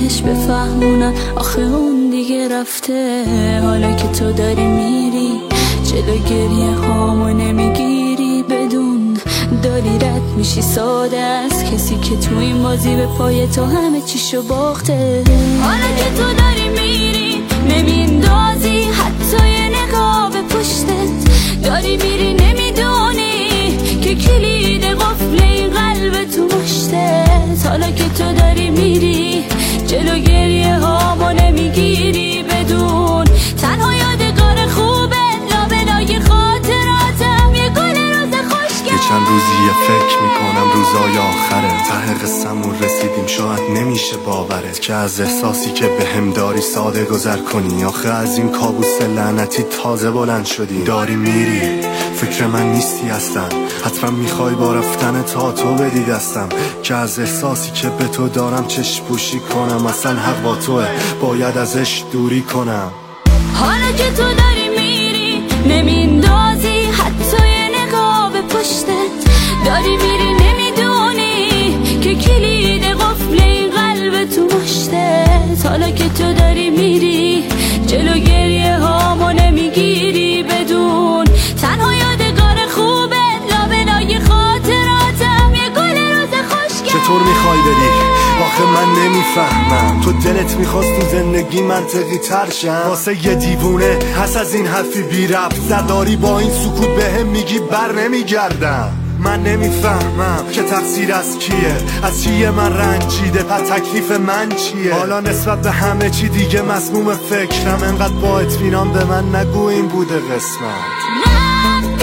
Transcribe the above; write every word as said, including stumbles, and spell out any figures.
بهش بفهمونم آخه اون دیگه رفته. حالا که تو داری میری جلو گریه هامو نمیگیری، بدون داری رد میشی ساده از کسی که تو این بازی به پای تو همه چیشو باخته. حالا که تو داری میری نمیندازی حتی یه نگاه به پشتت، داری میری نمیدونی که کلید قفل این قلب تو مشتت. حالا که تو داری میری جلو گریه هامو نمیگیری، بدون تنها یادگار خوبه لابلای خاطراتم یه گل روز خوشگل. یه چند روزیه فکر میکنم روزای آخره، ته قصه‌مون رسیدیم شاید نمیشه باورت که از احساسی که بهم داری ساده گذر کنی. آخه از این کابوس لعنتی تازه بلند شدی، داری میری فکر من نیستی اصلا، حتما میخوای با رفتن تا تو بدی دستم که از احساسی که به تو دارم چشم پوشی کنم. اصلا حق با توه باید ازش دوری کنم. حالا که تو داری میری نمیندازی حتی یه نگاه به پشتت، داری میری نمیدونی که کلید قفل این قلب تو مشتت. حالا که تو داری میری جلو گریه هامو نمیگیری، بدون تنها یادگار خوبه لابلای خاطراتم یه گل روز خوشگل. چطور میخوای بری؟ آخه من نمیفهمم، تو دلت میخواست تو زندگی منطقی تر شم واسه یه دیوونه هست از این حرفی بی ربط زداری با این سکوت بهم میگی بر نمیگردم. من نمیفهمم که تقصیر از کیه، از چیه من رنجیده، پس تکلیف من چیه؟ حالا نسبت به همه چی دیگه مسموم فکرم، انقدر با اطمینان به من نگو این بوده قسمت.